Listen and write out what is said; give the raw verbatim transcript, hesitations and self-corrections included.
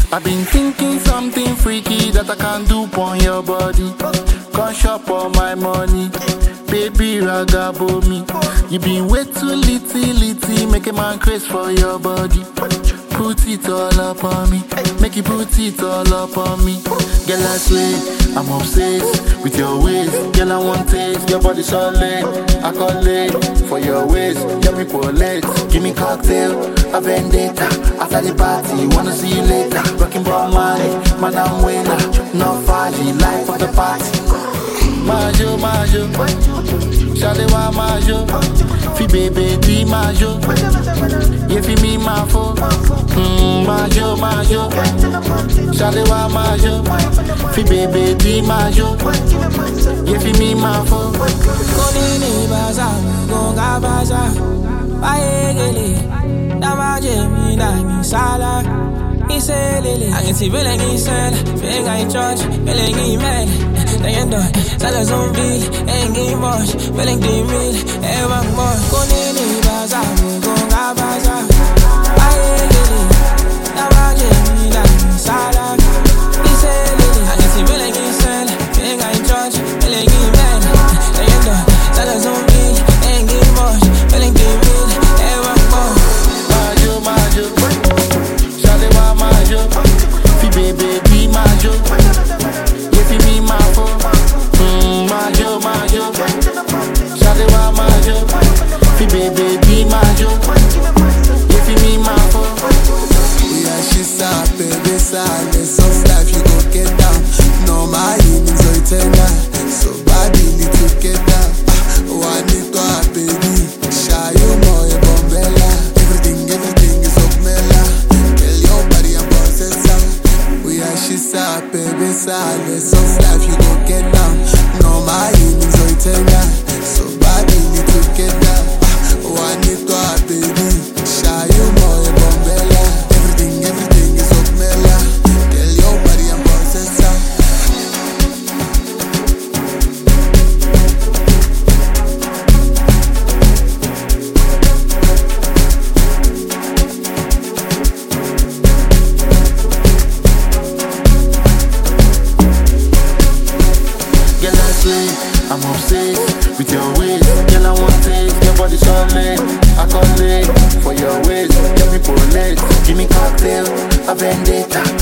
I've been thinking something freaky that I can do on your body. Come shop all my money, baby ragabo me. You been way too litty, litty, make a man craze for your body. Put it all up on me, make you put it all up on me. Girl, I swear, I'm obsessed with your ways. Girl, I want taste, your body solid. I call it for your ways. Get me polite, give me cocktail, a vendetta. After the party, wanna see you later. Rocking ball money, man I'm winner. No party, life for the party. Majo, majo, Shalewa majo, fi baby di majo. Ye fi mi mafo, mm, majo, majo, Shalewa majo, fi baby di majo. Ye fi mi mafo. Koni ni baza, gonga baza, baegele, damaje mi na mi sala. Iselele, I can see feeling isel, feeling in church, feeling in man. Leyendo, sale zombie, ain't game much, feeling the meal, ever more. Koni ni baza, gonga baza, baegele, damaje mi na mi sala. Iselele, I can see feeling isel, feeling in church, feeling in man. Leyendo, sale zombie, ain't game much, feeling the meal, ever more. Majo, majo, Shalewa majo, fi baby di majo. Ye fi mi mafo, mm, majo, majo, Shalewa majo, fi baby di majo. Ye fi mi mafo. Yeah, she's up, baby, side. Soft life, you go get down. No, my evenings are tender. So body, little get down. One need to have, baby. Shy, you know, a bombella. Everything, everything is up, mela. Tell your body I'm processor. We are she's up, baby, side. Soft life, you go get down. No, my evenings are tender. So body, little get down. One need to have, baby. Shy, you know, a bombella. Everything, everything is up, mela. Tell your body I'm processor. Girl, I swear, I'm obsessed with your ways. Girl, I want taste, your body solid. I call it for your ways. Get me polite, give me cocktail, a vendetta.